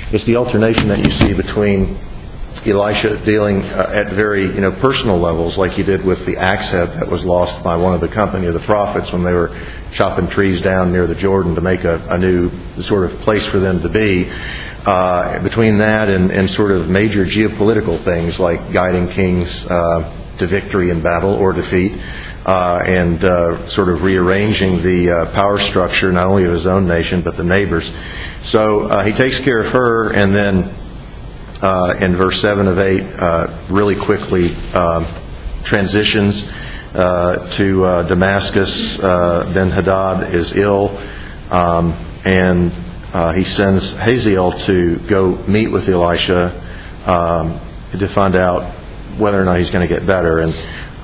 It's the alternation that you see between Elisha dealing at very personal levels, like he did with the axe head that was lost by one of the company of the prophets when they were chopping trees down near the Jordan to make a new sort of place for them to be. Between that and sort of major geopolitical things like guiding kings to victory in battle or defeat, and sort of rearranging the power structure not only of his own nation but the neighbors. So he takes care of her, and then in verse 7 of 8 really quickly transitions to Damascus. Ben-Hadad is ill, and he sends Hazael to go meet with Elisha to find out whether or not he's going to get better. And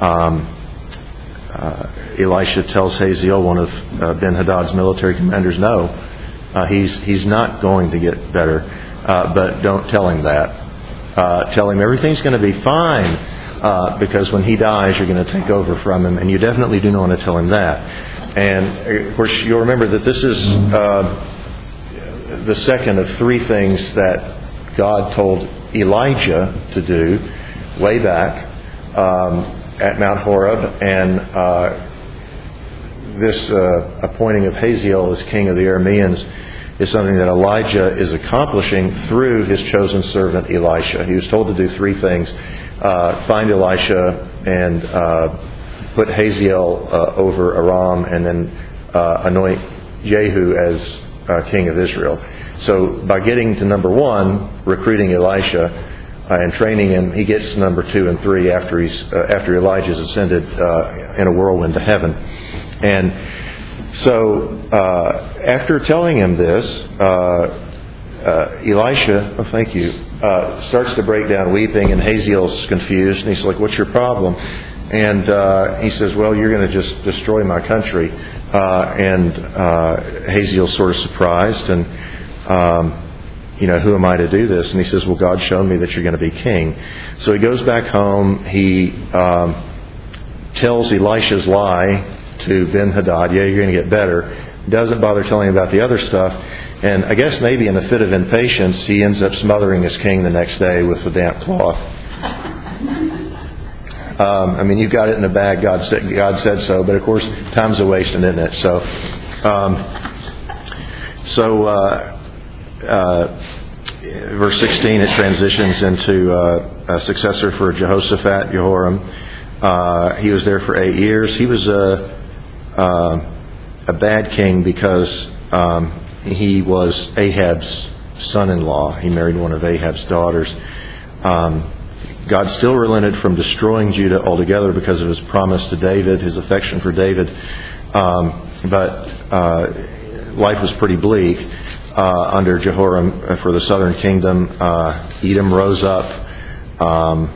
Elisha tells Hazael, one of Ben-Hadad's military commanders, no, he's not going to get better. But don't tell him that. Tell him everything's going to be fine, because when he dies, you're going to take over from him, and you definitely do not want to tell him that. And, of course, you'll remember that this is the second of three things that God told Elijah to do way back at Mount Horeb. And this appointing of Hazael as king of the Arameans is something that Elijah is accomplishing through his chosen servant Elisha. He was told to do three things: find Elisha and put Hazael over Aram, and then anoint Jehu as king of Israel. So by getting to number one, recruiting Elisha and training him, he gets to number 2 and 3 after Elijah's ascended in a whirlwind to heaven. And so after telling him this, Elisha, starts to break down weeping, and Hazael's confused, and he's like, "What's your problem?" And he says, "Well, you're going to just destroy my country." And Hazael's sort of surprised, and who am I to do this? And he says, "Well, God's shown me that you're going to be king." So he goes back home. He tells Elisha's lie to Ben-Hadad, "Yeah, you're going to get better." Doesn't bother telling him about the other stuff. And I guess maybe in a fit of impatience, he ends up smothering his king the next day with the damp cloth. You've got it in the bag. God said so. But of course, time's a wasting, isn't it? So verse 16, it transitions into a successor for Jehoshaphat, Jehoram. He was there for 8 years. He was a bad king because he was Ahab's son-in-law. He married one of Ahab's daughters. God still relented from destroying Judah altogether because of his promise to David, his affection for David. But life was pretty bleak under Jehoram for the southern kingdom. Edom rose up. A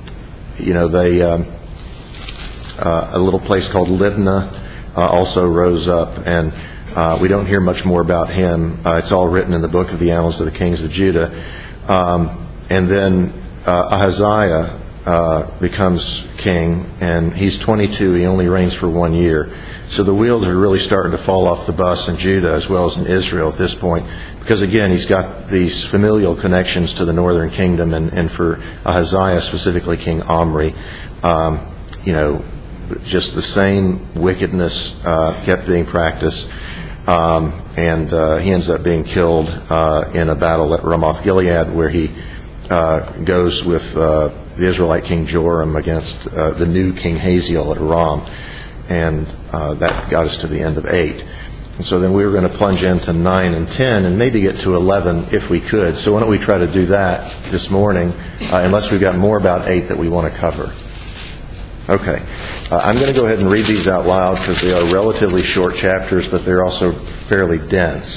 little place called Libnah also rose up, and we don't hear much more about him. It's all written in the book of the Annals of the Kings of Judah. And then Ahaziah becomes king, and he's 22. He only reigns for 1 year. So the wheels are really starting to fall off the bus in Judah as well as in Israel at this point, because again, he's got these familial connections to the northern kingdom, and for Ahaziah, specifically King Omri, just the same wickedness kept being practiced, and he ends up being killed in a battle at Ramoth Gilead, where he goes with the Israelite King Joram against the new King Hazael at Aram, and that got us to the end of 8. And so then we were going to plunge into 9 and 10 and maybe get to 11 if we could. So why don't we try to do that this morning, unless we've got more about 8 that we want to cover. Okay. I'm going to go ahead and read these out loud because they are relatively short chapters, but they're also fairly dense.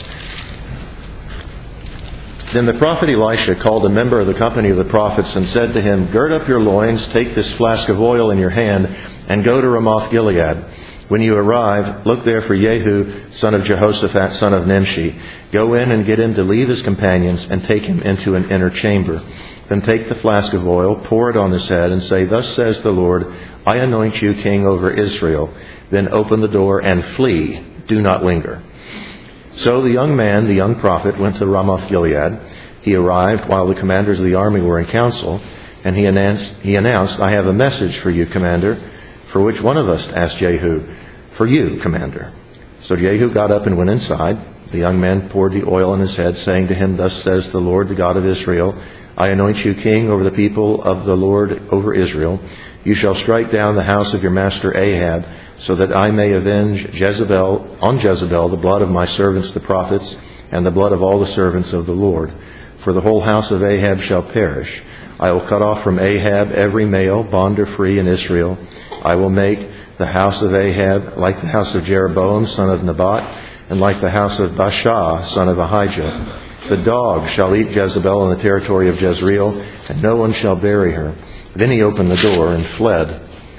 Then the prophet Elisha called a member of the company of the prophets and said to him, "Gird up your loins, take this flask of oil in your hand, and go to Ramoth Gilead. When you arrive, look there for Jehu, son of Jehoshaphat, son of Nimshi. Go in and get him to leave his companions and take him into an inner chamber. Then take the flask of oil, pour it on his head, and say, 'Thus says the Lord, I anoint you king over Israel.' Then open the door and flee. Do not linger." So the young man, the young prophet, went to Ramoth Gilead. He arrived while the commanders of the army were in council, and he announced, "I have a message for you, commander." "For which one of us?" asked Jehu. "For you, commander." So Jehu got up and went inside. The young man poured the oil on his head, saying to him, "Thus says the Lord, the God of Israel, I anoint you king over the people of the Lord over Israel. You shall strike down the house of your master Ahab, so that I may avenge on Jezebel the blood of my servants the prophets, and the blood of all the servants of the Lord. For the whole house of Ahab shall perish. I will cut off from Ahab every male, bond or free, in Israel. I will make the house of Ahab like the house of Jeroboam, son of Nebat, and like the house of Baasha, son of Ahijah. The dog shall eat Jezebel in the territory of Jezreel, and no one shall bury her." Then he opened the door and fled.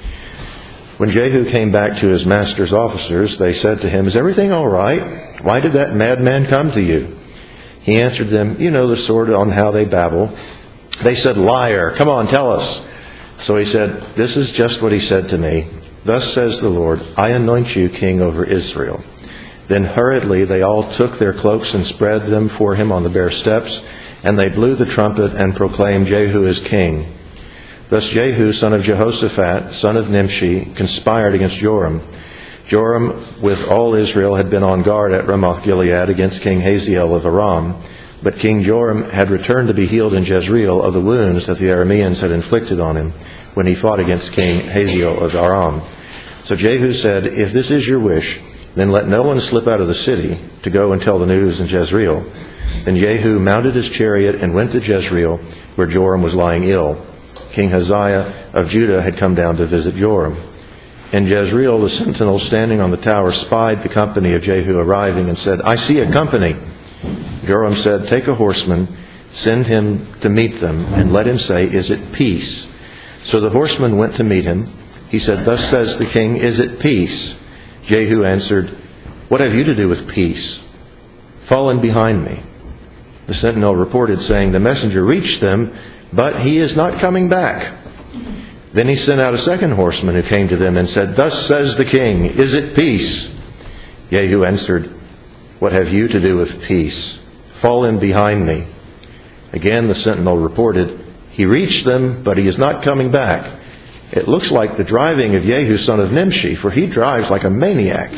When Jehu came back to his master's officers, they said to him, "Is everything all right? Why did that madman come to you?" He answered them, "You know the sort on how they babble." They said, "Liar, come on, tell us." So he said, "This is just what he said to me. Thus says the Lord, I anoint you king over Israel." Then hurriedly they all took their cloaks and spread them for him on the bare steps, and they blew the trumpet and proclaimed, "Jehu is king." Thus Jehu, son of Jehoshaphat, son of Nimshi, conspired against Joram. Joram, with all Israel, had been on guard at Ramoth-Gilead against King Hazael of Aram. But King Joram had returned to be healed in Jezreel of the wounds that the Arameans had inflicted on him when he fought against King Hazael of Aram. So Jehu said, "If this is your wish, then let no one slip out of the city to go and tell the news in Jezreel." Then Jehu mounted his chariot and went to Jezreel, where Joram was lying ill. King Hazael of Judah had come down to visit Joram. In Jezreel, the sentinel standing on the tower spied the company of Jehu arriving and said, "I see a company." Joram said, "Take a horseman, send him to meet them, and let him say, 'Is it peace?'" So the horseman went to meet him. He said, "Thus says the king, 'Is it peace?'" Jehu answered, "What have you to do with peace? Fall in behind me." The sentinel reported, saying, "The messenger reached them, but he is not coming back." Then he sent out a second horseman who came to them and said, "Thus says the king, 'Is it peace?'" Jehu answered, "What have you to do with peace? Fall in behind me." Again the sentinel reported, "He reached them, but he is not coming back. It looks like the driving of Jehu, son of Nimshi, for he drives like a maniac."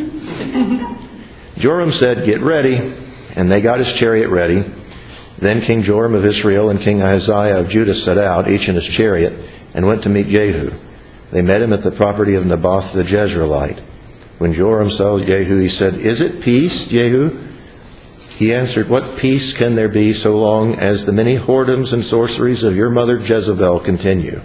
Joram said, "Get ready." And they got his chariot ready. Then King Joram of Israel and King Ahaziah of Judah set out, each in his chariot, and went to meet Jehu. They met him at the property of Naboth the Jezreelite. When Joram saw Jehu, he said, "Is it peace, Jehu?" He answered, "What peace can there be so long as the many whoredoms and sorceries of your mother Jezebel continue?"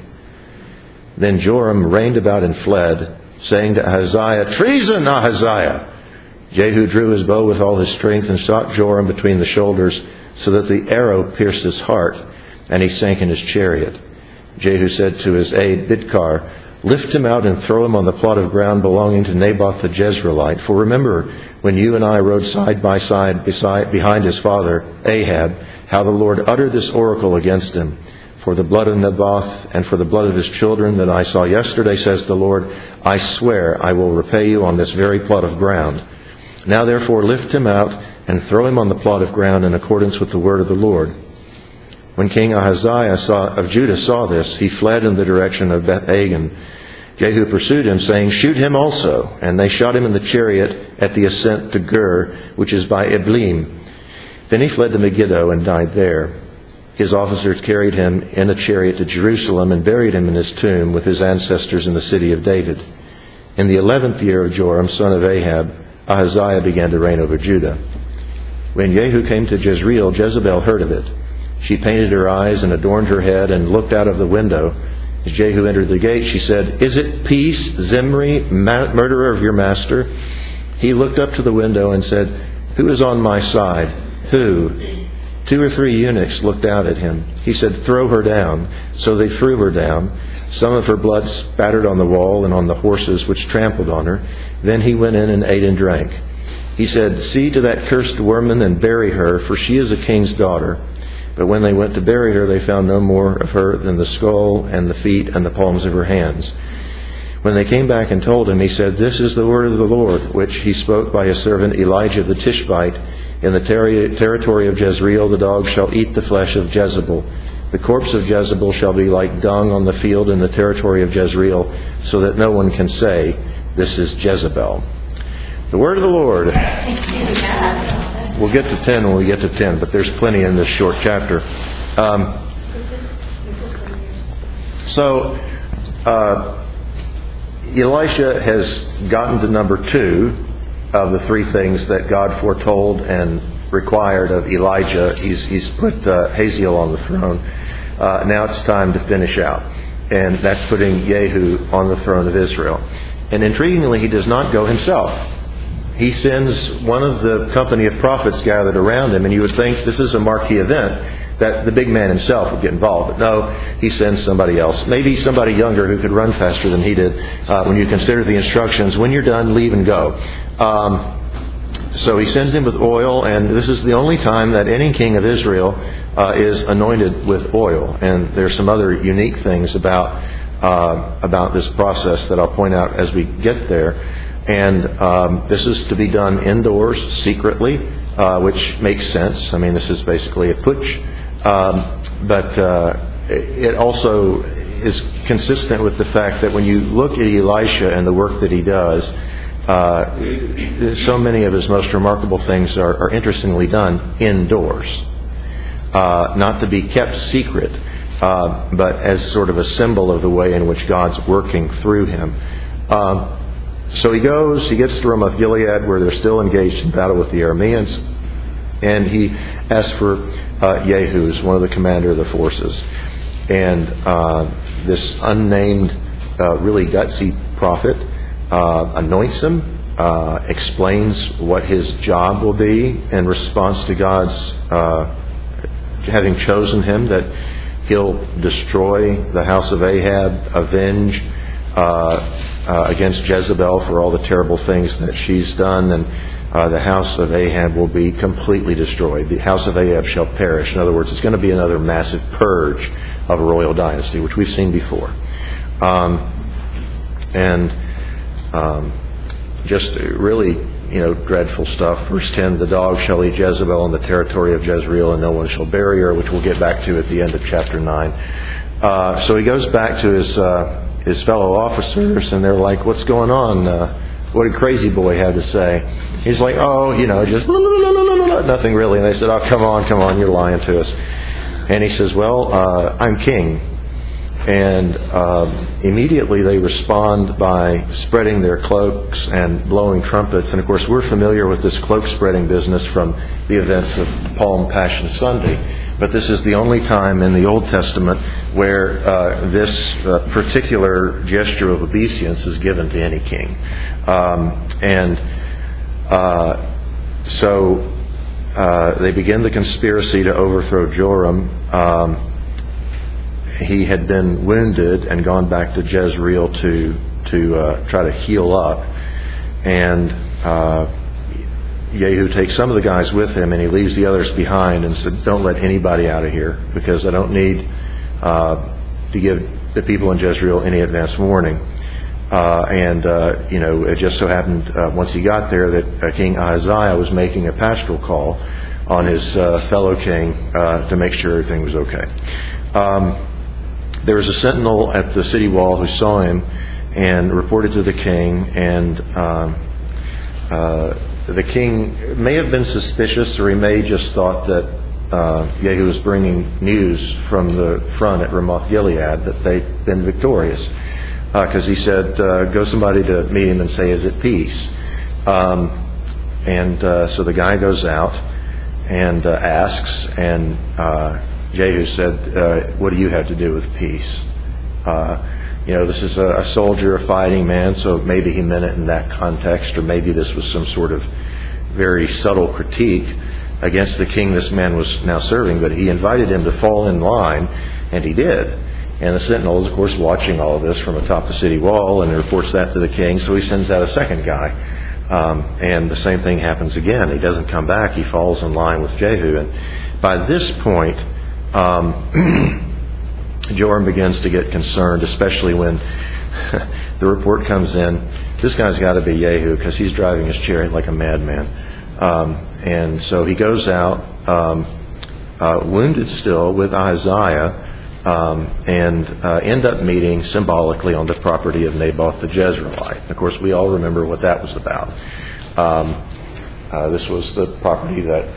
Then Joram reined about and fled, saying to Ahaziah, "Treason, Ahaziah!" Jehu drew his bow with all his strength and shot Joram between the shoulders, so that the arrow pierced his heart, and he sank in his chariot. Jehu said to his aide Bidkar, "Lift him out and throw him on the plot of ground belonging to Naboth the Jezreelite. For remember, when you and I rode side by side behind his father Ahab, how the Lord uttered this oracle against him. For the blood of Naboth and for the blood of his children that I saw yesterday, says the Lord, I swear I will repay you on this very plot of ground. Now therefore lift him out and throw him on the plot of ground in accordance with the word of the Lord." When King Ahaziah of Judah saw this, he fled in the direction of Beth-Agan. Jehu pursued him, saying, "Shoot him also." And they shot him in the chariot at the ascent to Gur, which is by Eblim. Then he fled to Megiddo and died there. His officers carried him in a chariot to Jerusalem and buried him in his tomb with his ancestors in the city of David. In the 11th year of Joram, son of Ahab, Ahaziah began to reign over Judah. When Jehu came to Jezreel, Jezebel heard of it. She painted her eyes and adorned her head and looked out of the window. As Jehu entered the gate, she said, "Is it peace, Zimri, murderer of your master?" He looked up to the window and said, "Who is on my side? Who?" 2 or 3 eunuchs looked out at him. He said, "Throw her down." So they threw her down. Some of her blood spattered on the wall and on the horses which trampled on her. Then he went in and ate and drank. He said, "See to that cursed woman and bury her, for she is a king's daughter." But when they went to bury her, they found no more of her than the skull and the feet and the palms of her hands. When they came back and told him, he said, "This is the word of the Lord, which he spoke by his servant Elijah the Tishbite. In the territory of Jezreel the dog shall eat the flesh of Jezebel. The corpse of Jezebel shall be like dung on the field in the territory of Jezreel, so that no one can say, this is Jezebel. The word of the Lord. We'll get to 10 when we get to 10, but there's plenty in this short chapter. So Elisha has gotten to number 2 of the 3 things that God foretold and required of Elijah. He's put Hazael on the throne. Now it's time to finish out. And that's putting Jehu on the throne of Israel. And intriguingly, he does not go himself. He sends one of the company of prophets gathered around him, and you would think this is a marquee event, that the big man himself would get involved. But no, he sends somebody else. Maybe somebody younger who could run faster than he did when you consider the instructions. When you're done, leave and go. So he sends him with oil, and this is the only time that any king of Israel is anointed with oil. And there's some other unique things about this process that I'll point out as we get there. And this is to be done indoors, secretly, which makes sense. I mean, this is basically a putsch. But it also is consistent with the fact that when you look at Elisha and the work that he does, so many of his most remarkable things are interestingly done indoors. Not to be kept secret, but as sort of a symbol of the way in which God's working through him. So he gets to Ramoth Gilead, where they're still engaged in battle with the Arameans, and he asks for Jehu, who's one of the commander of the forces. And this unnamed, really gutsy prophet anoints him, explains what his job will be in response to God's having chosen him, that he'll destroy the house of Ahab, avenge against Jezebel for all the terrible things that she's done, and the house of Ahab will be completely destroyed. The house of Ahab shall perish. In other words, it's going to be another massive purge of a royal dynasty, which we've seen before. Just really, dreadful stuff. Verse 10, the dog shall eat Jezebel in the territory of Jezreel, and no one shall bury her, which we'll get back to at the end of chapter 9. So he goes back to his fellow officers, and they're like, what's going on? What did Crazy Boy have to say? He's like, just nothing really. And they said, oh, come on, you're lying to us. And he says, well, I'm king. And immediately they respond by spreading their cloaks and blowing trumpets. And of course, we're familiar with this cloak spreading business from the events of Palm Passion Sunday. But this is the only time in the Old Testament where this particular gesture of obeisance is given to any king. So they begin the conspiracy to overthrow Joram. He had been wounded and gone back to Jezreel to try to heal up. And Jehu takes some of the guys with him, and he leaves the others behind and said, don't let anybody out of here, because I don't need to give the people in Jezreel any advance warning. It just so happened once he got there that King Ahaziah was making a pastoral call on his fellow king to make sure everything was okay. There was a sentinel at the city wall who saw him and reported to the king, and the king may have been suspicious, or he may just thought that Jehu was bringing news from the front at Ramoth Gilead that they'd been victorious, because he said, go somebody to meet him and say, is it peace? So the guy goes out and asks, and Jehu said, what do you have to do with peace? This is a soldier, a fighting man, so maybe he meant it in that context, or maybe this was some sort of very subtle critique against the king this man was now serving. But he invited him to fall in line, and he did. And the sentinel is, of course, watching all of this from atop the city wall, and reports that to the king, so he sends out a second guy. And the same thing happens again. He doesn't come back. He falls in line with Jehu. And by this point, Joram begins to get concerned, especially when the report comes in, this guy's got to be Jehu, because he's driving his chariot like a madman. And so he goes out, wounded still, with Ahaziah, and end up meeting symbolically on the property of Naboth the Jezreelite. Of course, we all remember what that was about. This was the property that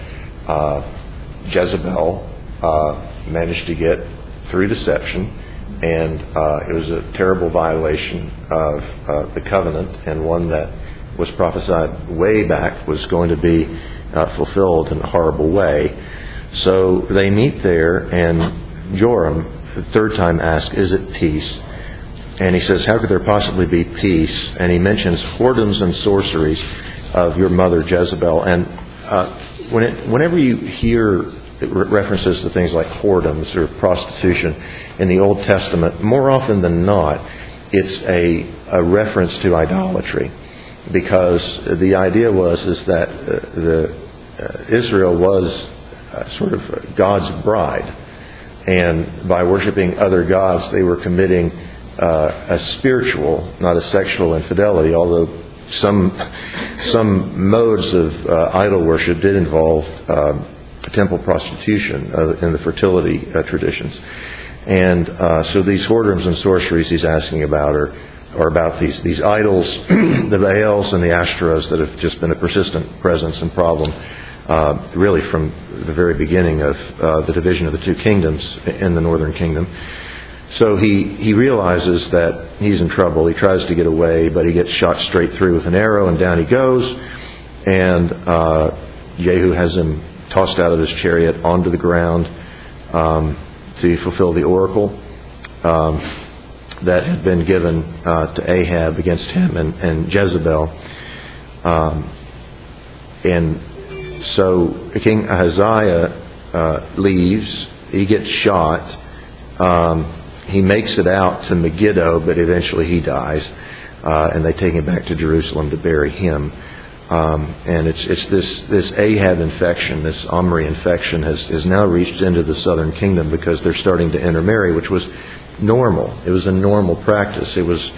Jezebel managed to get through deception, and it was a terrible violation of the covenant, and one that was prophesied way back was going to be fulfilled in a horrible way. So they meet there, and Joram, the third time, asks, "Is it peace?" And he says, "How could there possibly be peace?" And he mentions whoredoms and sorceries of your mother Jezebel. And whenever you hear references to things like whoredoms or prostitution in the Old Testament, more often than not, it's a reference to idolatry, because the idea is that Israel was sort of God's bride, and by worshiping other gods, they were committing a spiritual, not a sexual infidelity, although some modes of idol worship did involve temple prostitution in the fertility traditions. And so these whoredoms and sorceries he's asking about are about these idols, the Baals and the Ashtoreths, that have just been a persistent presence and problem really from the very beginning of the division of the two kingdoms in the northern kingdom. So he realizes that he's in trouble. He tries to get away, but he gets shot straight through with an arrow, and down he goes. And Jehu has him tossed out of his chariot onto the ground to fulfill the oracle that had been given to Ahab against him and Jezebel. And so King Ahaziah leaves. He gets shot. He makes it out to Megiddo, but eventually he dies, and they take him back to Jerusalem to bury him. And it's this Ahab infection, this Omri infection, has now reached into the southern kingdom, because they're starting to intermarry, which was normal. It was a normal practice. It was,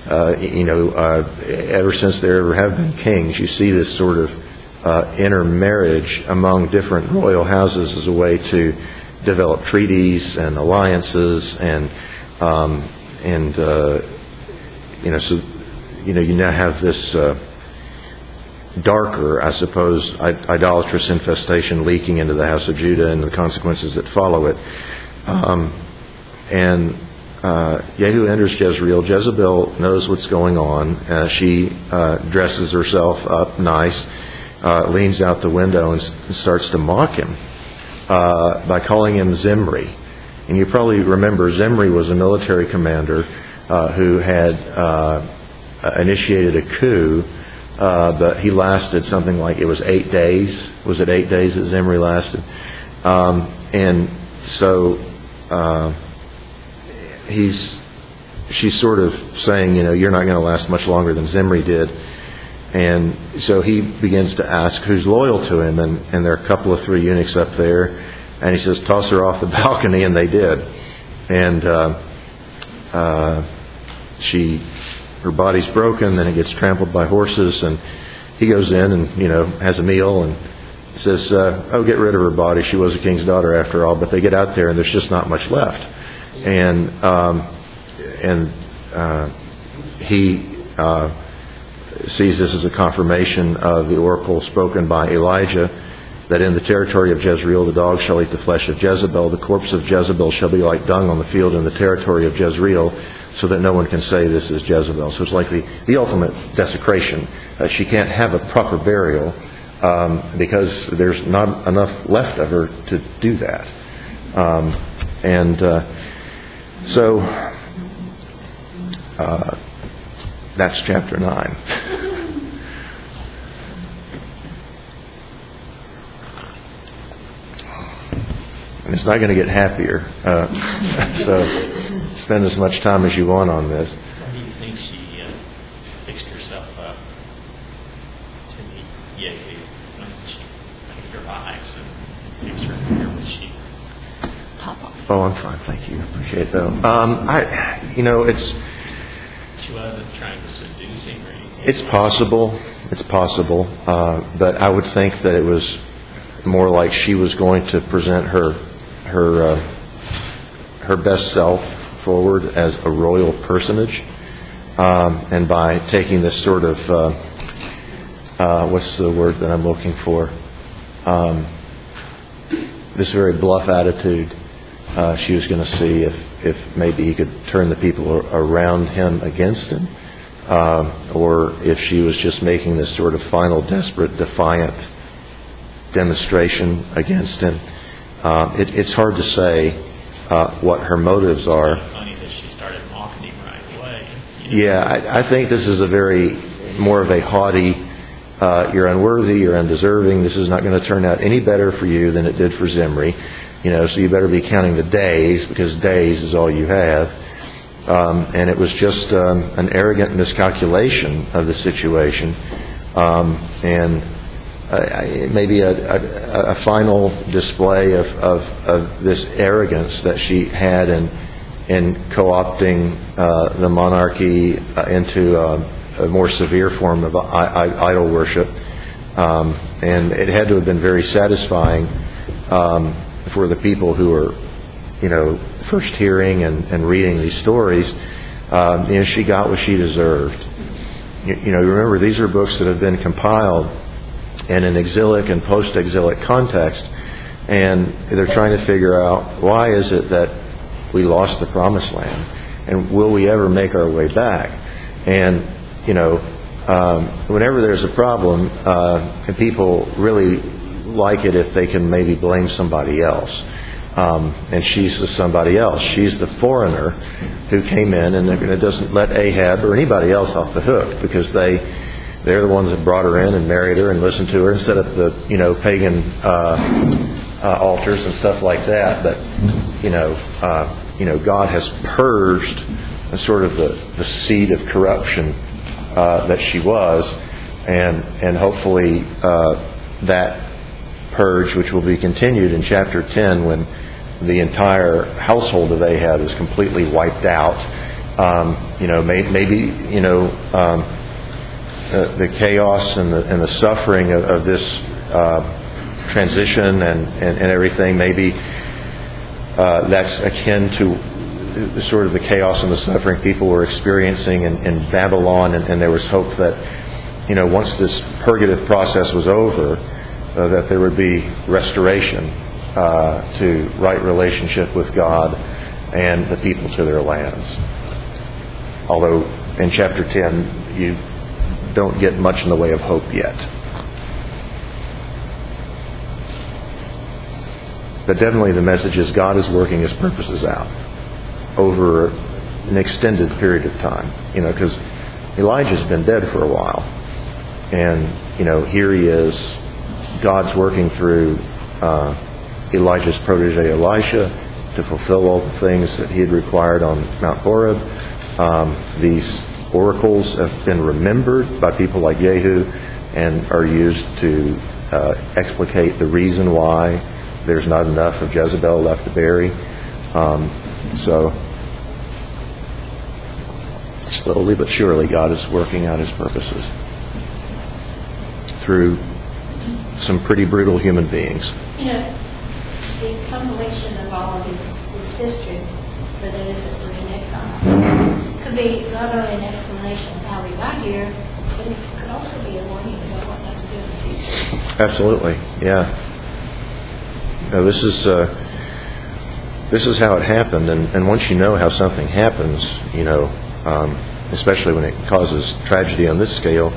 ever since there ever have been kings, you see this sort of intermarriage among different royal houses as a way to develop treaties and alliances, and you now have this darker, I suppose, idolatrous infestation leaking into the house of Judah and the consequences that follow it. And Jehu enters Jezreel. Jezebel knows what's going on. She dresses herself up nice, leans out the window and starts to mock him by calling him Zimri. And you probably remember Zimri was a military commander who had initiated a coup, but he lasted something like, it was 8 days. Was it 8 days that Zimri lasted? And so she's sort of saying, you're not going to last much longer than Zimri did. And so he begins to ask who's loyal to him, and there are a couple of 3 eunuchs up there, and he says, toss her off the balcony, and they did. And her body's broken, then it gets trampled by horses, and he goes in and has a meal and says, get rid of her body, she was a king's daughter after all. But they get out there and there's just not much left, and he sees this as a confirmation of the oracle spoken by Elijah, that in the territory of Jezreel the dogs shall eat the flesh of Jezebel, the corpse of Jezebel shall be like dung on the field in the territory of Jezreel, so that no one can say this is Jezebel. So it's like the ultimate desecration. She can't have a proper burial because there's not enough left of her to do that. So that's chapter 9. And it's not going to get happier. So spend as much time as you want on this. Why do you think she fixed herself up to meet Jehu? When she opened her eyes and fixed her hair, was she pop off? Oh, I'm fine, thank you. Appreciate that. It's. She wasn't trying to seduce him or anything. It's possible. It's possible. But I would think that it was more like she was going to present her best self forward as a royal personage, and by taking this sort of what's the word that I'm looking for? This very bluff attitude. She was going to see if maybe he could turn the people around him against him, or if she was just making this sort of final, desperate, defiant demonstration against him. It's hard to say what her motives are. It's funny that she started mocking him right away. Yeah, I think this is more of a haughty, you're unworthy, you're undeserving, this is not going to turn out any better for you than it did for Zimri. So you better be counting the days, because days is all you have. And it was just an arrogant miscalculation of the situation, and maybe a final display of this arrogance that she had in co-opting the monarchy into a more severe form of idol worship. And it had to have been very satisfying for the people who were, first hearing and reading these stories. She got what she deserved. Remember, these are books that have been compiled in an exilic and post-exilic context, and they're trying to figure out, why is it that we lost the promised land, and will we ever make our way back? And whenever there's a problem, and people really like it if they can maybe blame somebody else. And she's the somebody else. She's the foreigner who came in, and it doesn't let Ahab or anybody else off the hook, because they're the ones that brought her in and married her and listened to her and set up the pagan altars and stuff like that. But God has purged sort of the seed of corruption that she was, and hopefully that purge, which will be continued in chapter 10 when the entire household of Ahab is completely wiped out. Maybe the chaos and the suffering of this transition and everything, maybe that's akin to sort of the chaos and the suffering people were experiencing in Babylon, and there was hope that once this purgative process was over, that there would be restoration to right relationship with God and the people to their lands. Although in chapter 10 you don't get much in the way of hope yet. But definitely the message is God is working His purposes out over an extended period of time. Because Elijah's been dead for a while, and here he is. God's working through Elijah's protege Elisha to fulfill all the things that he had required on Mount Horeb. These oracles have been remembered by people like Jehu and are used to explicate the reason why there's not enough of Jezebel left to bury. So slowly but surely God is working out His purposes through some pretty brutal human beings. The compilation of all of his history for those that were in exile could be not only an explanation of how we got here, but it could also be a warning about what not to do in the future. Absolutely, yeah. This is how it happened, and once you know how something happens, especially when it causes tragedy on this scale,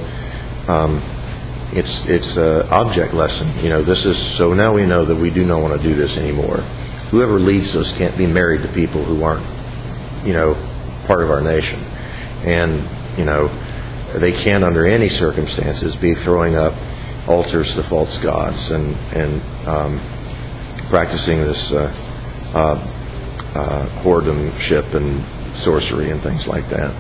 it's an object lesson. This is so now we know that we do not want to do this anymore. Whoever leads us can't be married to people who aren't, part of our nation, and they can't under any circumstances be throwing up altars to false gods and practicing this whoredomship and sorcery and things like that.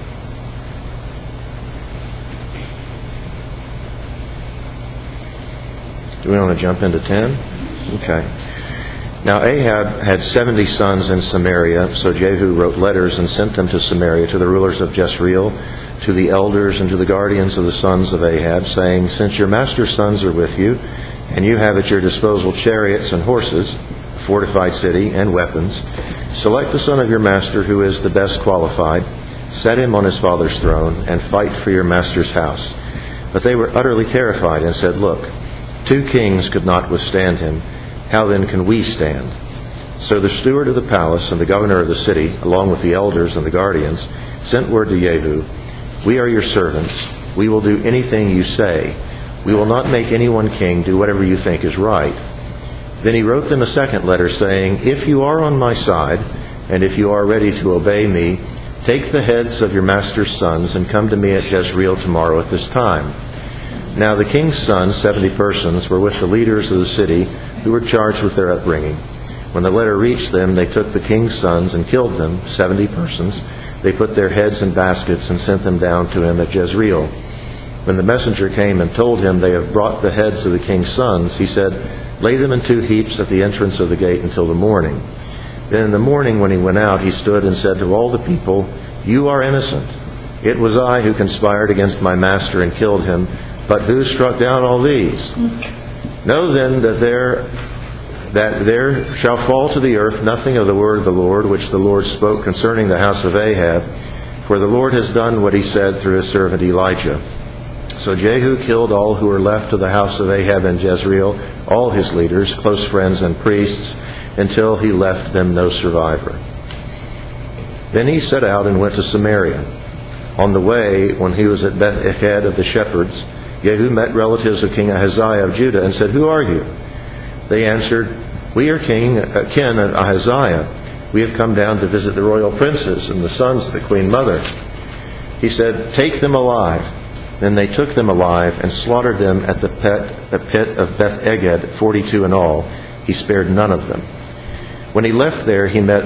Do we want to jump into 10? Okay. Now Ahab had 70 sons in Samaria, so Jehu wrote letters and sent them to Samaria, to the rulers of Jezreel, to the elders, and to the guardians of the sons of Ahab, saying, Since your master's sons are with you, and you have at your disposal chariots and horses, a fortified city, and weapons, select the son of your master who is the best qualified, set him on his father's throne, and fight for your master's house. But they were utterly terrified and said, Look, 2 kings could not withstand him. How then can we stand? So the steward of the palace and the governor of the city, along with the elders and the guardians, sent word to Jehu, We are your servants. We will do anything you say. We will not make anyone king. Do whatever you think is right. Then he wrote them a second letter, saying, If you are on my side, and if you are ready to obey me, take the heads of your master's sons and come to me at Jezreel tomorrow at this time. Now the king's sons, 70 persons, were with the leaders of the city, who were charged with their upbringing. When the letter reached them, they took the king's sons and killed them, 70 persons. They put their heads in baskets and sent them down to him at Jezreel. When the messenger came and told him, They have brought the heads of the king's sons, he said, Lay them in 2 heaps at the entrance of the gate until the morning. Then in the morning when he went out, he stood and said to all the people, You are innocent. It was I who conspired against my master and killed him, but who struck down all these? Know then that there shall fall to the earth nothing of the word of the Lord, which the Lord spoke concerning the house of Ahab, for the Lord has done what he said through his servant Elijah. So Jehu killed all who were left of the house of Ahab in Jezreel, all his leaders, close friends, and priests, until he left them no survivor. Then he set out and went to Samaria. On the way, when he was at Beth-Eked of the shepherds, Jehu met relatives of King Ahaziah of Judah and said, Who are you? They answered, We are kin of Ahaziah. We have come down to visit the royal princes and the sons of the queen mother. He said, Take them alive. Then they took them alive and slaughtered them at the pit of Beth-Eked, 42 in all. He spared none of them. When he left there, he met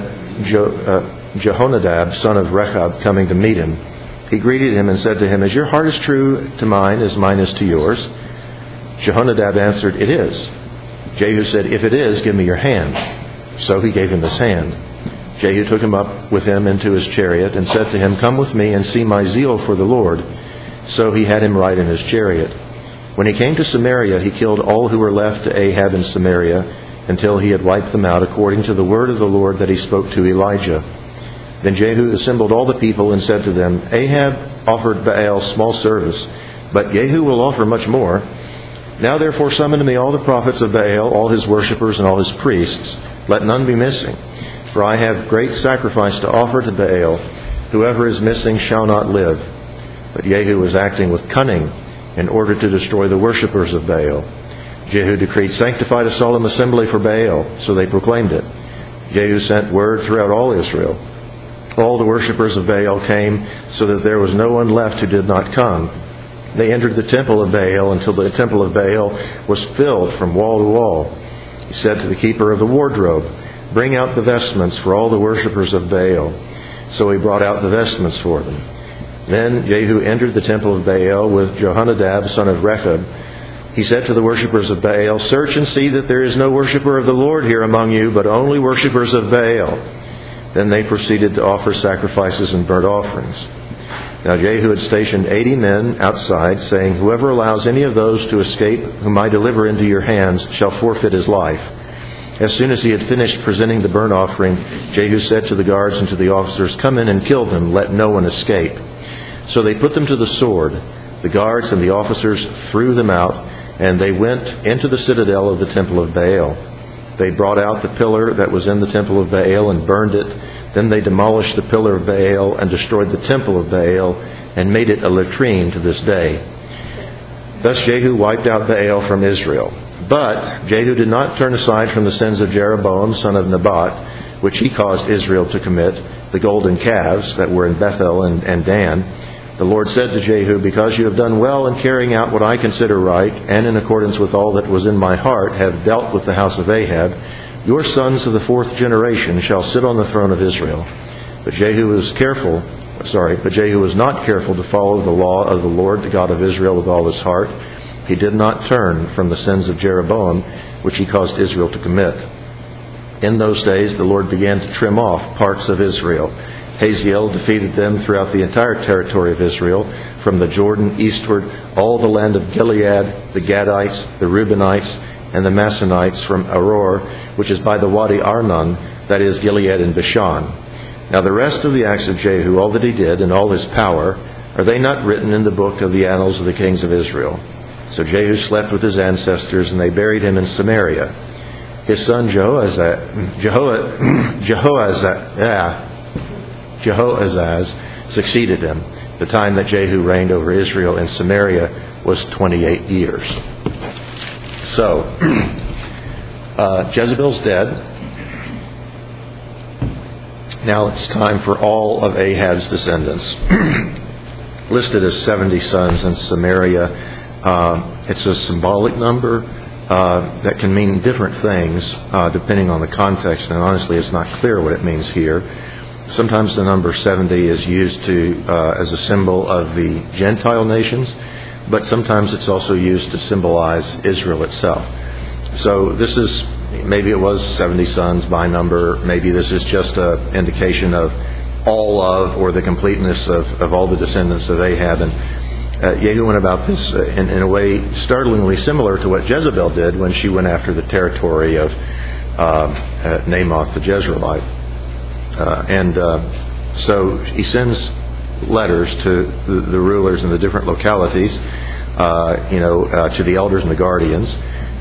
Jehonadab, son of Rechab, coming to meet him. He greeted him and said to him, Is your heart as true to mine as mine is to yours? Jehonadab answered, It is. Jehu said, If it is, give me your hand. So he gave him his hand. Jehu took him up with him into his chariot and said to him, Come with me and see my zeal for the Lord. So he had him ride in his chariot. When he came to Samaria, he killed all who were left to Ahab in Samaria, until he had wiped them out, according to the word of the Lord that he spoke to Elijah. Then Jehu assembled all the people and said to them, Ahab offered Baal small service, but Jehu will offer much more. Now therefore summon to me all the prophets of Baal, all his worshippers and all his priests. Let none be missing. For I have great sacrifice to offer to Baal. Whoever is missing shall not live. But Jehu was acting with cunning in order to destroy the worshippers of Baal. Jehu decreed, Sanctify a solemn assembly for Baal. So they proclaimed it. Jehu sent word throughout all Israel. All the worshippers of Baal came, so that there was no one left who did not come. They entered the temple of Baal until the temple of Baal was filled from wall to wall. He said to the keeper of the wardrobe, Bring out the vestments for all the worshippers of Baal. So he brought out the vestments for them. Then Jehu entered the temple of Baal with Jehonadab, son of Rechab. He said to the worshippers of Baal, Search and see that there is no worshipper of the Lord here among you, but only worshippers of Baal. Then they proceeded to offer sacrifices and burnt offerings. Now Jehu had stationed 80 men outside, saying, Whoever allows any of those to escape whom I deliver into your hands shall forfeit his life. As soon as he had finished presenting the burnt offering, Jehu said to the guards and to the officers, Come in and kill them, let no one escape. So they put them to the sword. The guards and the officers threw them out, and they went into the citadel of the temple of Baal. They brought out the pillar that was in the temple of Baal and burned it. Then they demolished the pillar of Baal and destroyed the temple of Baal and made it a latrine to this day. Thus Jehu wiped out Baal from Israel. But Jehu did not turn aside from the sins of Jeroboam, son of Nebat, which he caused Israel to commit, the golden calves that were in Bethel and Dan. The Lord said to Jehu, Because you have done well in carrying out what I consider right, and in accordance with all that was in my heart, have dealt with the house of Ahab, your sons of the 4th generation shall sit on the throne of Israel. But Jehu was not careful to follow the law of the Lord, the God of Israel, with all his heart. He did not turn from the sins of Jeroboam, which he caused Israel to commit. In those days, the Lord began to trim off parts of Israel. Hazael defeated them throughout the entire territory of Israel, from the Jordan eastward, all the land of Gilead, the Gadites, the Reubenites, and the Massonites from Aror, which is by the Wadi Arnon, that is Gilead and Bashan. Now the rest of the acts of Jehu, all that he did, and all his power, are they not written in the book of the annals of the kings of Israel? So Jehu slept with his ancestors, and they buried him in Samaria. His son Jehoazaz succeeded him. The time that Jehu reigned over Israel in Samaria was 28 years. So, Jezebel's dead. Now it's time for all of Ahab's descendants. Listed as 70 sons in Samaria. It's a symbolic number that can mean different things depending on the context, and honestly it's not clear what it means here. Sometimes the number 70 is used as a symbol of the Gentile nations, but sometimes it's also used to symbolize Israel itself. So this is, maybe it was 70 sons by number, maybe this is just an indication of all of, or the completeness of all the descendants of Ahab. And Jehu went about this in a way startlingly similar to what Jezebel did when she went after the territory of Naboth the Jezreelite. So he sends letters to the rulers in the different localities, to the elders and the guardians.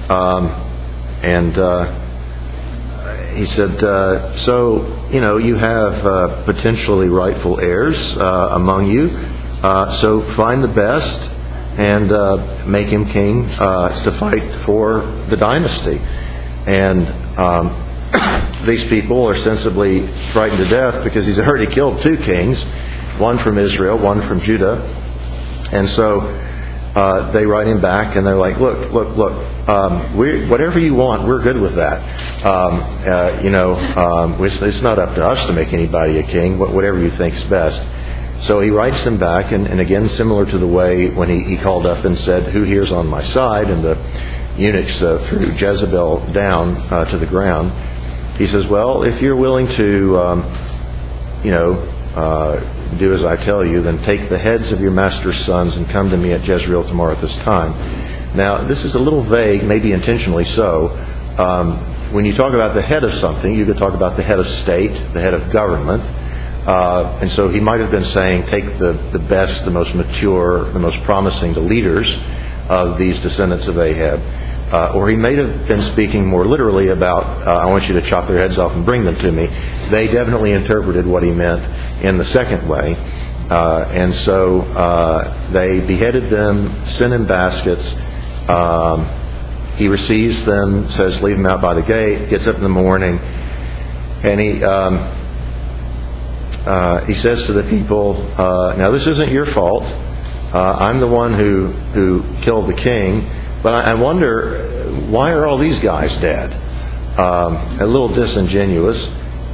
He said, you have potentially rightful heirs among you. So find the best and make him king to fight for the dynasty. And these people are sensibly frightened to death because he's already killed 2 kings, one from Israel, one from Judah. And so they write him back and they're like, look, whatever you want, we're good with that. It's not up to us to make anybody a king, whatever you think's best. So he writes them back, and again, similar to the way when he called up and said, who here's on my side, and the eunuchs threw Jezebel down to the ground. He says, well, if you're willing to, do as I tell you, then take the heads of your master's sons and come to me at Jezreel tomorrow at this time. Now, this is a little vague, maybe intentionally so. When you talk about the head of something, you could talk about the head of state, the head of government. And so he might have been saying, take the best, the most mature, the most promising, the leaders of these descendants of Ahab. Or he may have been speaking more literally about, I want you to chop their heads off and bring them to me. They definitely interpreted what he meant in the second way. And so they beheaded them, sent in baskets. He receives them, says, leave them out by the gate, gets up in the morning, and he says to the people, now this isn't your fault. I'm the one who killed the king. But I wonder, why are all these guys dead? A little disingenuous.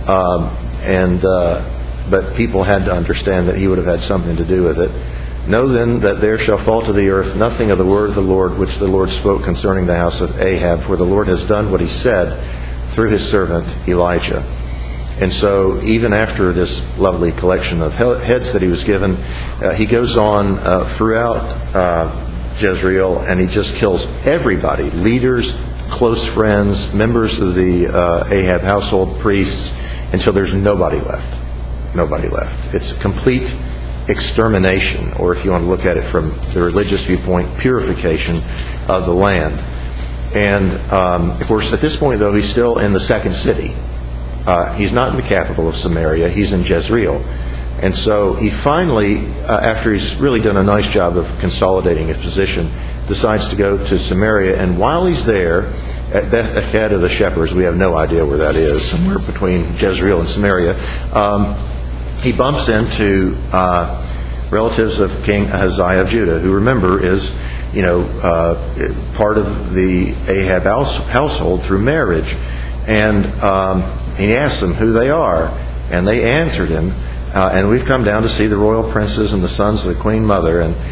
But people had to understand that he would have had something to do with it. Know then that there shall fall to the earth nothing of the word of the Lord which the Lord spoke concerning the house of Ahab, for the Lord has done what he said through his servant Elijah. And so even after this lovely collection of heads that he was given, he goes on throughout Jezreel, and he just kills everybody, leaders, close friends, members of the Ahab household, priests, until there's nobody left. Nobody left. It's a complete extermination, or if you want to look at it from the religious viewpoint, purification of the land. And of course, at this point, though, he's still in the second city. He's not in the capital of Samaria. He's in Jezreel. And so he finally, after he's really done a nice job of consolidating his position, decides to go to Samaria. And while he's there, at Beth-Eked of the shepherds, we have no idea where that is, somewhere between Jezreel and Samaria, he bumps into relatives of King Ahaziah of Judah, who, remember, is part of the Ahab household through marriage. And he asks them who they are, and they answered him. And we've come down to see the royal princes and the sons of the queen mother. And,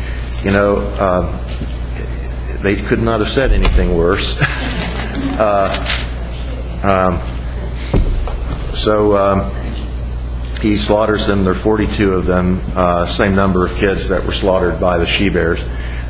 they could not have said anything worse. So he slaughters them. There are 42 of them, same number of kids that were slaughtered by the she-bears.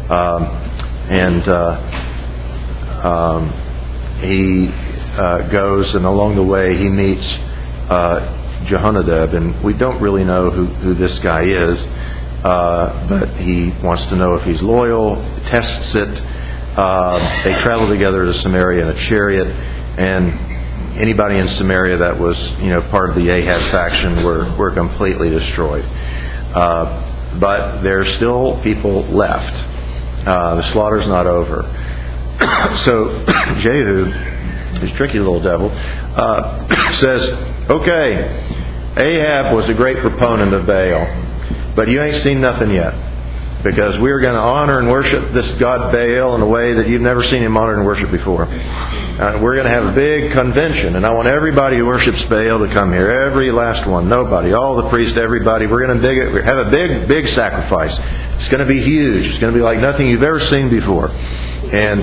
He goes, and along the way he meets Jehonadab, and we don't really know who this guy is, but he wants to know if he's loyal, tests it. They travel together to Samaria in a chariot, and anybody in Samaria that was, part of the Ahab faction were completely destroyed. But there's still people left. The slaughter's not over. So Jehu, this tricky little devil, says, okay, Ahab was a great proponent of Baal, but you ain't seen nothing yet, because we're going to honor and worship this god Baal in a way that you've never seen him honored and worshiped before. We're going to have a big convention, and I want everybody who worships Baal to come here, every last one, nobody, all the priests, everybody. We're going to have a big sacrifice. It's going to be huge. It's going to be like nothing you've ever seen before. And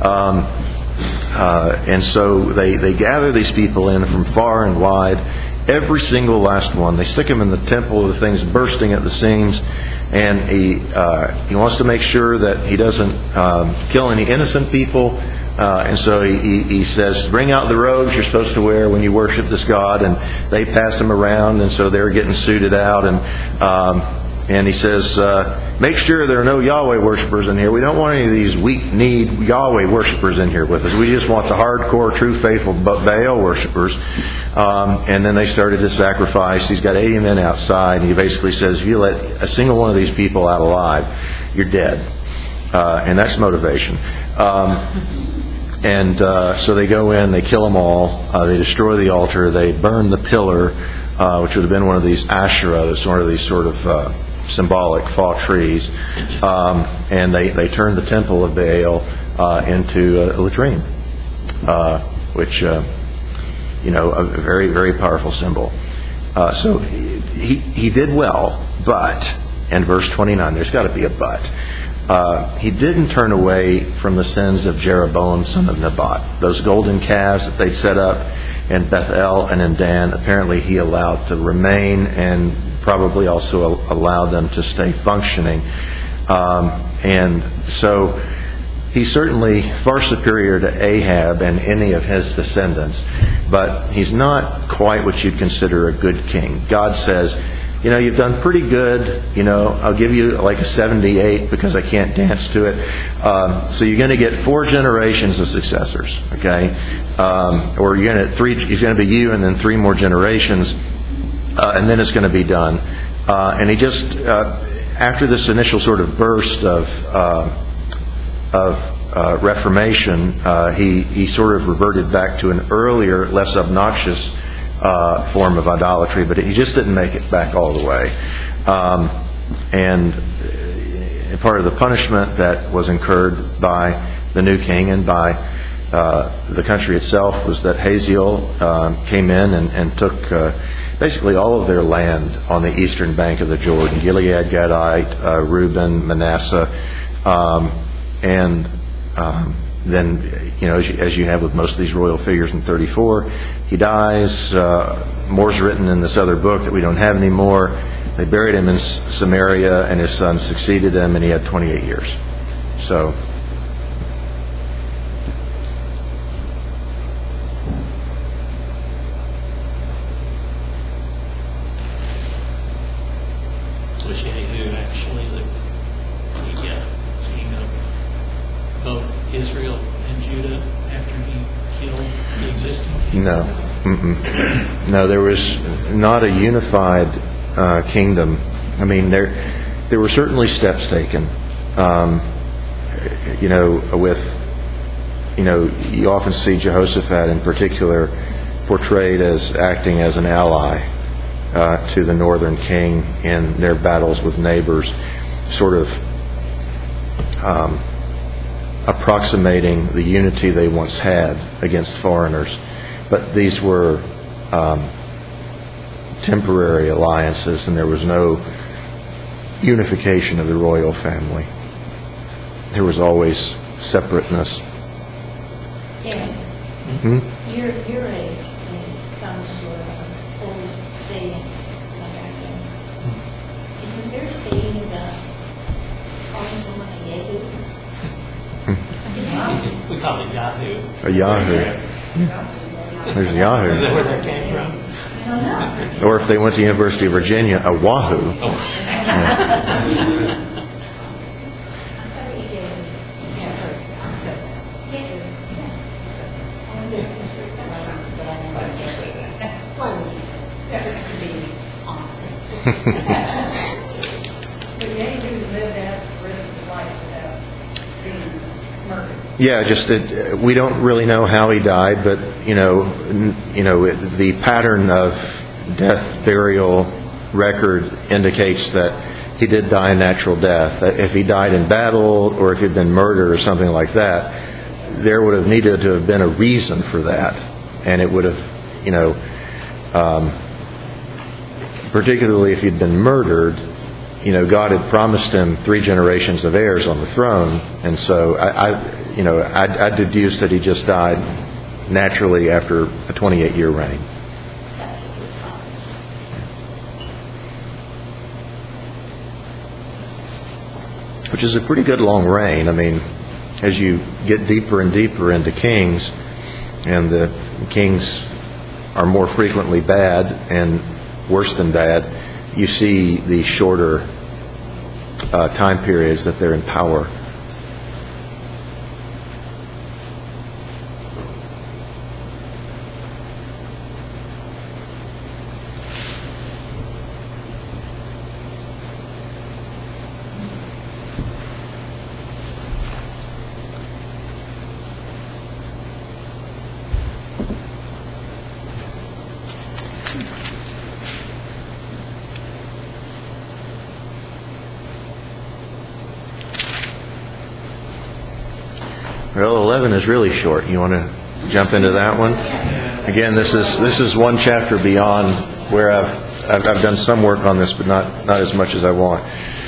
so they gather these people in from far and wide, every single last one. They stick them in the temple, the thing's bursting at the seams, and he wants to make sure that he doesn't kill any innocent people. And so he says, bring out the robes you're supposed to wear when you worship this god, and they pass them around, and so they're getting suited out, and he says, make sure there are no Yahweh worshipers in here. We don't want any of these weak-kneed Yahweh worshipers in here with us. We just want the hardcore, true, faithful Baal worshipers. And then they started to sacrifice. He's got 80 men outside, and he basically says, if you let a single one of these people out alive, you're dead. And that's motivation. So they go in, they kill them all, they destroy the altar, they burn the pillar, which would have been one of these Asherah, that's one of these sort of symbolic fall trees, and they turn the temple of Baal into a latrine, which a very, very powerful symbol. So he did well, but, and verse 29, there's got to be a but. He didn't turn away from the sins of Jeroboam, son of Nebat. Those golden calves that they'd set up in Bethel and in Dan, apparently he allowed to remain, and probably also allowed them to stay functioning. And so he's certainly far superior to Ahab and any of his descendants, but he's not quite what you'd consider a good king. God says, you've done pretty good. I'll give you like a 78 because I can't dance to it. So you're going to get 4 generations of successors, okay? Or you're going to it's going to be you and then 3 more generations, and then it's going to be done. And he just, after this initial sort of burst of reformation, he sort of reverted back to an earlier, less obnoxious form of idolatry, but he just didn't make it back all the way. And part of the punishment that was incurred by the new king and by the country itself was that Hazael came in and took basically all of their land on the eastern bank of the Jordan, Gilead, Gadite, Reuben, Manasseh, and then, as you have with most of these royal figures in 34, he dies. More's written in this other book that we don't have anymore. They buried him in Samaria, and his son succeeded him, and he had 28 years. So, Jehu actually the king of both Israel and Judah after he killed the existing king? No. No, there was not a unified kingdom. I mean, there were certainly steps taken. You often see Jehoshaphat in particular portrayed as acting as an ally to the northern king in their battles with neighbors, sort of approximating the unity they once had against foreigners. But these were temporary alliances, and there was no unification of the royal family. There was always separateness. Yeah. Your age comes sort of scenes like I can. Isn't there a scene about calling someone a Yahoo? We call it Yahoo. A Yahoo. There's a Yahoo. Is that where that came from? I don't know. Or if they went to University of Virginia, a Wahoo. I thought it was Yahoo. Yahoo, yeah. I wonder if it's for Why did you say that? Just to be honest. But Yahoo lived out the rest of his life without being murdered. Yeah, just we don't really know how he died, but the pattern of death, burial record indicates that he did die a natural death. If he died in battle or if he'd been murdered or something like that, there would have needed to have been a reason for that, and it would have, particularly if he'd been murdered. God had promised him 3 generations of heirs on the throne, and so I deduce that he just died naturally after a 28-year reign. Which is a pretty good long reign. I mean, as you get deeper and deeper into Kings, and the kings are more frequently bad and worse than bad, you see the shorter time periods that they're in power. Well, 11 is really short. You want to jump into that one? Again, this is one chapter beyond where I've done some work on this, but not as much as I want.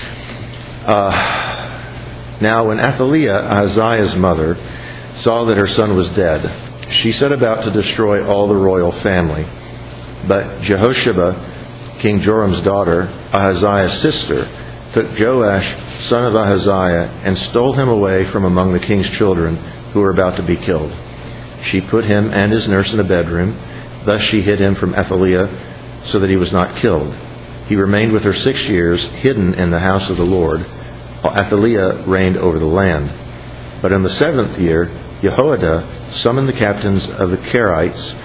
Now, when Athaliah, Ahaziah's mother, saw that her son was dead, she set about to destroy all the royal family. But Jehosheba, King Joram's daughter, Ahaziah's sister, took Joash, son of Ahaziah, and stole him away from among the king's children who were about to be killed. She put him and his nurse in a bedroom. Thus she hid him from Athaliah so that he was not killed. He remained with her 6 years, hidden in the house of the Lord, while Athaliah reigned over the land. But in the 7th year, Jehoiada summoned the captains of the Kerites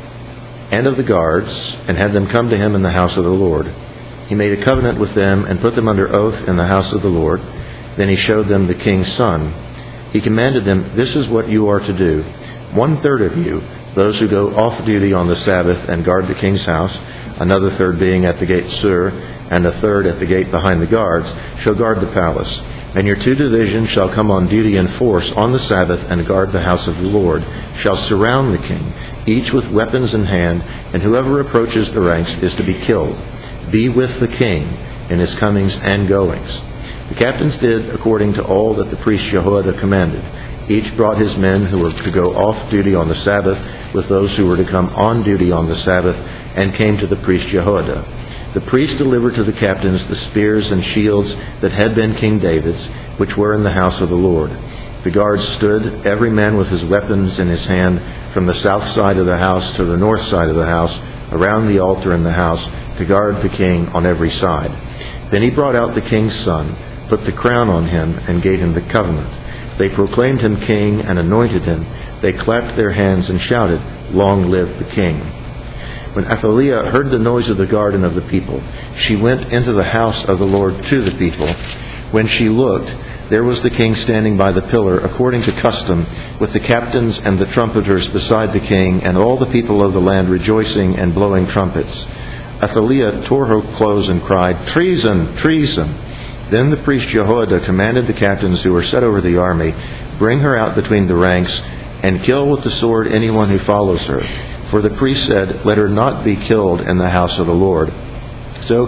and of the guards, and had them come to him in the house of the Lord. He made a covenant with them and put them under oath in the house of the Lord. Then he showed them the king's son. He commanded them, "This is what you are to do. 1/3 of you, those who go off duty on the Sabbath and guard the king's house, another third being at the gate Sur, and a third at the gate behind the guards, shall guard the palace. And your 2 divisions shall come on duty in force on the Sabbath and guard the house of the Lord, shall surround the king, each with weapons in hand, and whoever approaches the ranks is to be killed. Be with the king in his comings and goings." The captains did according to all that the priest Jehoiada commanded. Each brought his men who were to go off duty on the Sabbath with those who were to come on duty on the Sabbath, and came to the priest Jehoiada. The priest delivered to the captains the spears and shields that had been King David's, which were in the house of the Lord. The guards stood, every man with his weapons in his hand, from the south side of the house to the north side of the house, around the altar in the house, to guard the king on every side. Then he brought out the king's son, put the crown on him, and gave him the covenant. They proclaimed him king and anointed him. They clapped their hands and shouted, "Long live the king." When Athaliah heard the noise of the guard and of the people, she went into the house of the Lord to the people. When she looked, there was the king standing by the pillar, according to custom, with the captains and the trumpeters beside the king, and all the people of the land rejoicing and blowing trumpets. Athaliah tore her clothes and cried, "Treason! Treason!" Then the priest Jehoiada commanded the captains who were set over the army, "Bring her out between the ranks, and kill with the sword anyone who follows her." For the priest said, "Let her not be killed in the house of the Lord." So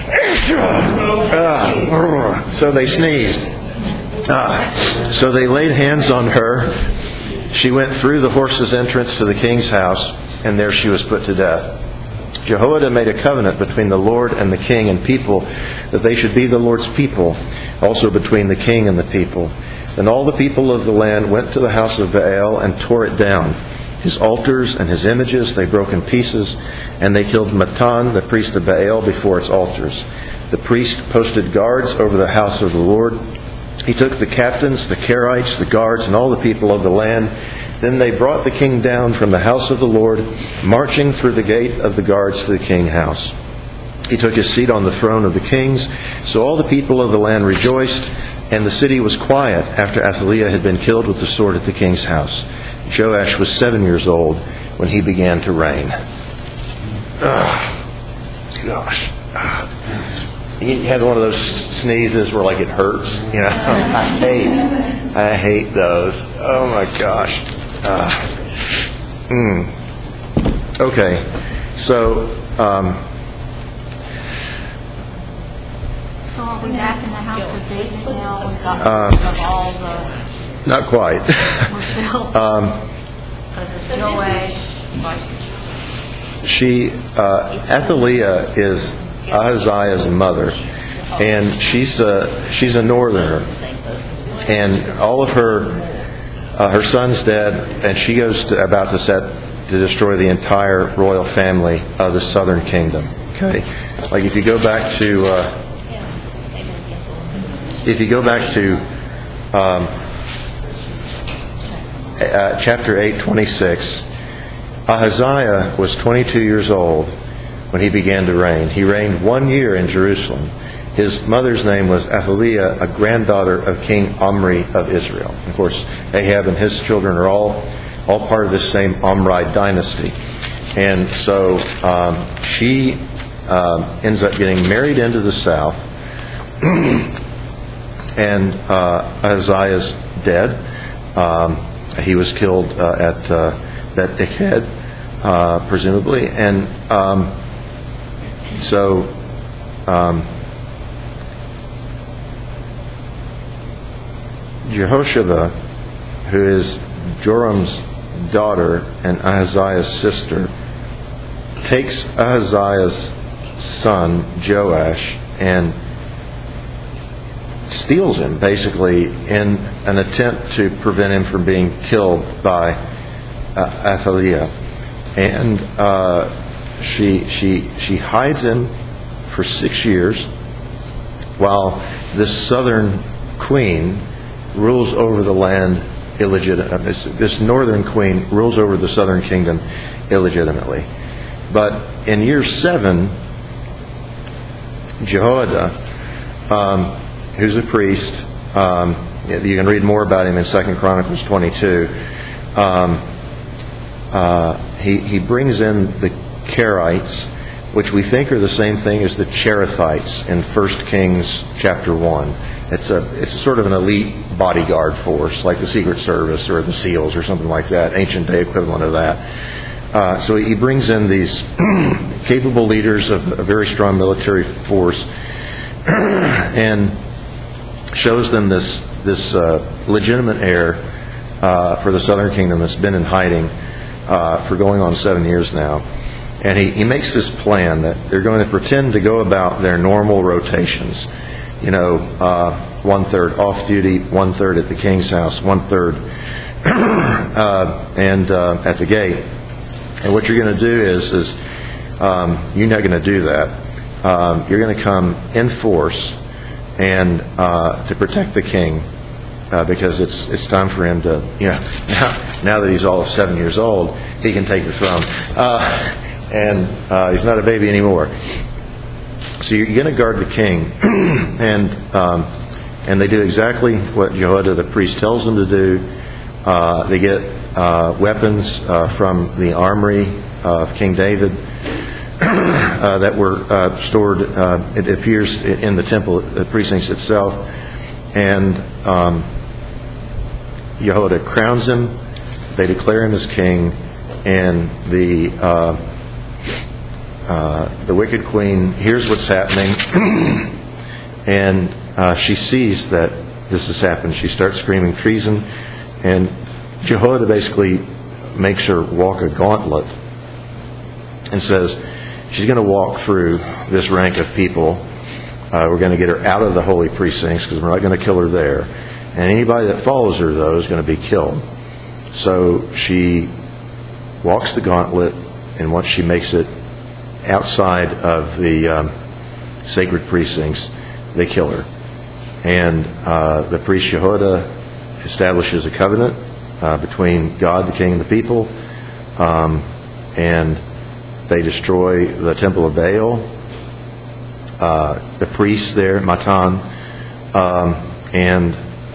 they sneezed. So they laid hands on her. She went through the horses' entrance to the king's house, and there she was put to death. Jehoiada made a covenant between the Lord and the king and people, that they should be the Lord's people, also between the king and the people. Then all the people of the land went to the house of Baal and tore it down. His altars and his images they broke in pieces, and they killed Mattan, the priest of Baal, before its altars. The priest posted guards over the house of the Lord. He took the captains, the Kerites, the guards, and all the people of the land. Then they brought the king down from the house of the Lord, marching through the gate of the guards to the king's house. He took his seat on the throne of the kings. So all the people of the land rejoiced, and the city was quiet after Athaliah had been killed with the sword at the king's house. Joash was 7 years old when he began to reign. Gosh. He had one of those sneezes where like it hurts. You know, I hate those. Oh my gosh. Okay, so So are we back in the house of David now? We've got rid of all the... not quite. We're still... Because it's Joash, Athaliah is Ahaziah's mother, and she's a northerner, and all of her son's dead, and she goes about to destroy the entire royal family of the southern kingdom. Okay, like if you go back to chapter 8:26, Ahaziah was 22 years old when he began to reign. He reigned 1 year in Jerusalem. His mother's name was Athaliah, a granddaughter of King Omri of Israel. Of course, Ahab and his children are all part of this same Omri dynasty. And so she ends up getting married into the south, and Ahaziah's dead. He was killed at Bet-Eked, presumably, and so Jehosheba, who is Joram's daughter and Ahaziah's sister, takes Ahaziah's son Joash and steals him, basically, in an attempt to prevent him from being killed by Athaliah. And she hides him for 6 years while this southern queen rules over the land illegitimately. This northern queen rules over the southern kingdom illegitimately. But in year 7, Jehoiada, who's a priest, you can read more about him in 2 Chronicles 22. He brings in the Kerites, which we think are the same thing as the Cherethites in 1 Kings chapter 1. It's a sort of an elite bodyguard force, like the Secret Service or the SEALs or something like that, ancient day equivalent of that. So he brings in these capable leaders of a very strong military force and shows them this legitimate heir for the southern kingdom that's been in hiding for going on 7 years now. And he makes this plan that they're going to pretend to go about their normal rotations. You know, 1/3 off duty, 1/3 at the king's house, 1/3 and at the gate. And what you're going to do is you're not going to do that. You're going to come in force and to protect the king, because it's time for him to, you know, now that he's all of 7 years old, he can take the throne, and he's not a baby anymore. So you're going to guard the king, and they do exactly what Jehoiada the priest tells them to do. They get weapons from the armory of King David that were stored, it appears, in the temple precincts itself. And Jehoiada crowns him. They declare him as king, and the wicked queen hears what's happening, and she sees that this has happened. She starts screaming treason, and Jehoiada basically makes her walk a gauntlet and says, she's going to walk through this rank of people. We're going to get her out of the holy precincts because we're not going to kill her there. And anybody that follows her, though, is going to be killed. So she walks the gauntlet, and once she makes it outside of the sacred precincts, they kill her. And the priest Jehoiada establishes a covenant between God, the king, and the people. And they destroy the temple of Baal, the priests there, Matan, and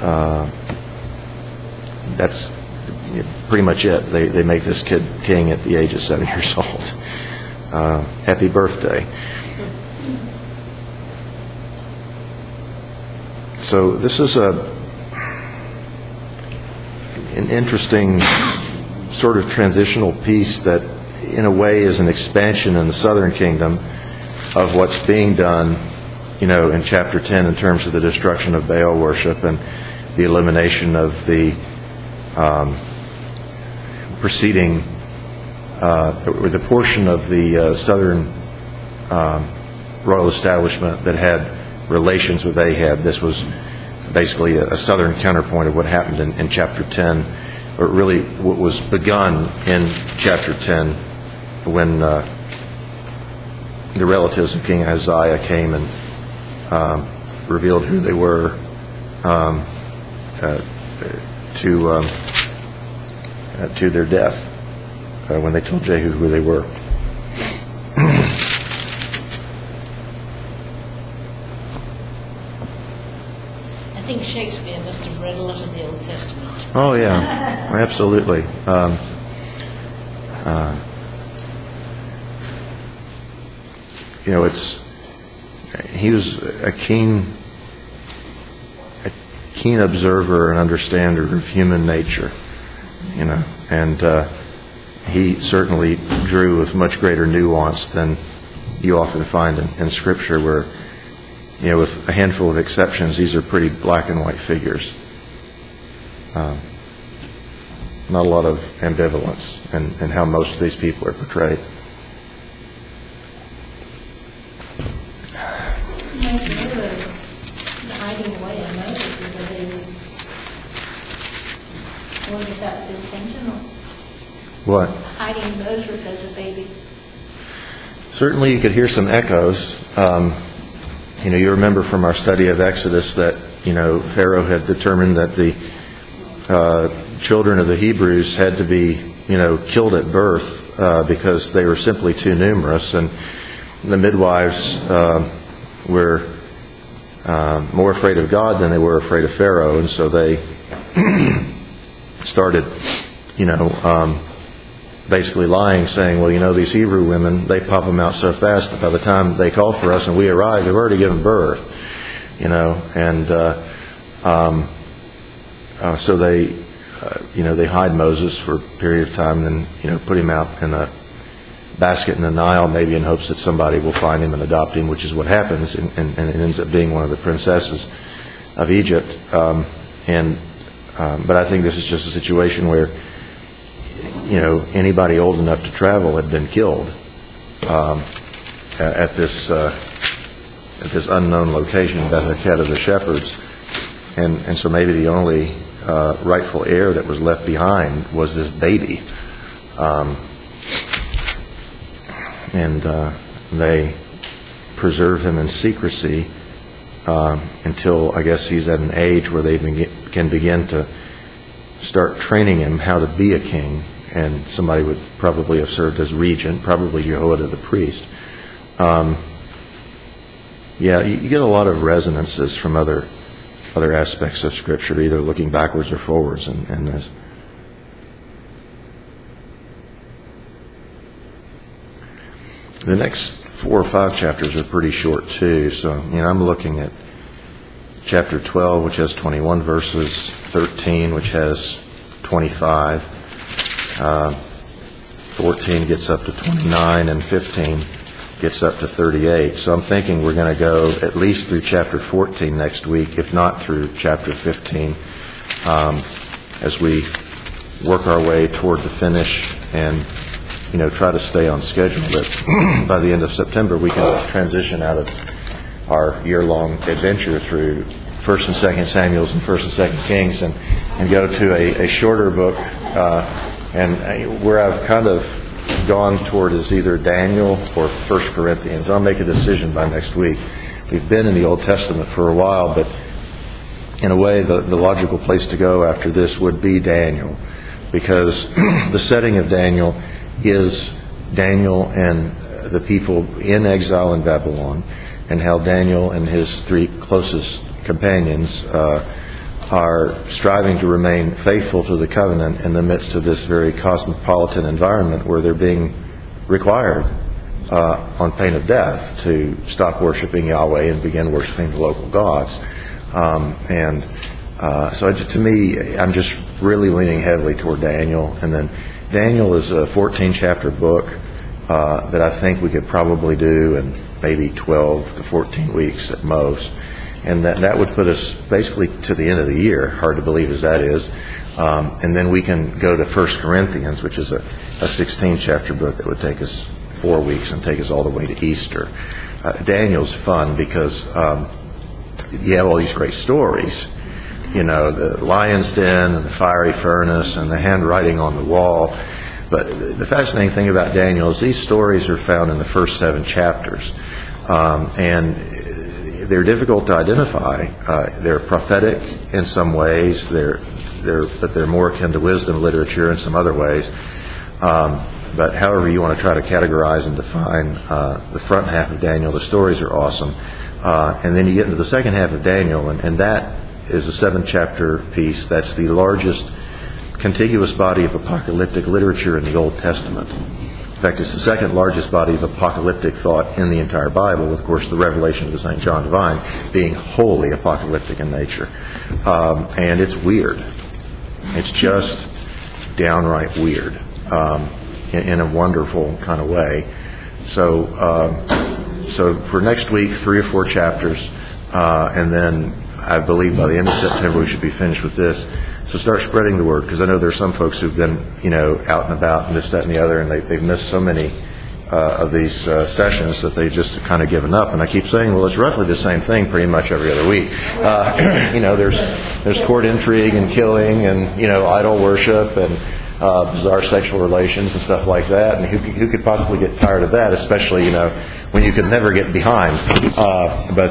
that's pretty much it. They make this kid king at the age of 7 years old. Happy birthday. So this is an interesting sort of transitional piece that in a way is an expansion in the southern kingdom of what's being done, in chapter 10 in terms of the destruction of Baal worship and the elimination of the preceding, or the portion of the southern royal establishment that had relations with Ahab. This was basically a southern counterpoint of what happened in chapter 10, or really what was begun in chapter 10 when the relatives of King Ahaziah came and revealed who they were to their death when they told Jehu who they were. I think Shakespeare must have read a lot of the Old Testament. Oh yeah, absolutely. He was a keen observer and understander of human nature, and he certainly drew with much greater nuance than you often find in Scripture, where, with a handful of exceptions, these are pretty black and white figures. Not a lot of ambivalence in how most of these people are portrayed. Hiding away in Moses as a baby. I wonder if that's intentional. What? Hiding Moses as a baby. Certainly you could hear some echoes. You remember from our study of Exodus that, Pharaoh had determined that the children of the Hebrews had to be, killed at birth because they were simply too numerous. And the midwives were more afraid of God than they were afraid of Pharaoh. And so they started, basically lying, saying, well, these Hebrew women, they pop them out so fast that by the time they call for us and we arrive, they've already given birth, and so they, they hide Moses for a period of time and then, put him out in a basket in the Nile, maybe in hopes that somebody will find him and adopt him, which is what happens, and it ends up being one of the princesses of Egypt. But I think this is just a situation where, anybody old enough to travel had been killed at this unknown location, Bethel of the shepherds, and so maybe the only rightful heir that was left behind was this baby, and they preserve him in secrecy until I guess he's at an age where they can begin to start training him how to be a king. And somebody would probably have served as regent, probably Jehoiada the priest. You get a lot of resonances from other aspects of Scripture, either looking backwards or forwards in this. The next 4 or 5 chapters are pretty short too. So I'm looking at chapter 12, which has 21 verses, 13, which has 25. 14 gets up to 29, and 15 gets up to 38. So I'm thinking we're going to go at least through chapter 14 next week, if not through chapter 15, as we work our way toward the finish and try to stay on schedule, that by the end of September we can transition out of our year-long adventure through 1st and 2nd Samuels and 1st and 2nd Kings and go to a shorter book. And where I've kind of gone toward is either Daniel or 1 Corinthians. I'll make a decision by next week. We've been in the Old Testament for a while, but in a way the logical place to go after this would be Daniel, because the setting of Daniel is Daniel and the people in exile in Babylon, and how Daniel and his 3 closest companions are striving to remain faithful to the covenant in the midst of this very cosmopolitan environment where they're being required on pain of death to stop worshiping Yahweh and begin worshiping the local gods. So to me, I'm just really leaning heavily toward Daniel. And then Daniel is a 14-chapter book that I think we could probably do in maybe 12 to 14 weeks at most. And that would put us basically to the end of the year, hard to believe as that is. And then we can go to 1 Corinthians, which is a 16-chapter book that would take us 4 weeks and take us all the way to Easter. Daniel's fun because you have all these great stories. The lion's den and the fiery furnace and the handwriting on the wall. But the fascinating thing about Daniel is these stories are found in the first 7 chapters. And they're difficult to identify. They're prophetic in some ways, but they're more akin to wisdom literature in some other ways. But however you want to try to categorize and define the front half of Daniel, the stories are awesome. And then you get into the second half of Daniel, and that is a 7-chapter piece. That's the largest contiguous body of apocalyptic literature in the Old Testament. In fact, it's the second largest body of apocalyptic thought in the entire Bible, with, of course, the revelation of the St. John Divine being wholly apocalyptic in nature. And it's weird. It's just downright weird in a wonderful kind of way. So for next week, 3 or 4 chapters, and then I believe by the end of September we should be finished with this. So start spreading the word, because I know there are some folks who've been, out and about and this, that, and the other, and they've missed so many of these sessions that they've just kind of given up. And I keep saying, well, it's roughly the same thing pretty much every other week. There's court intrigue and killing and, idol worship and bizarre sexual relations and stuff like that. And who could possibly get tired of that, especially, when you could never get behind. But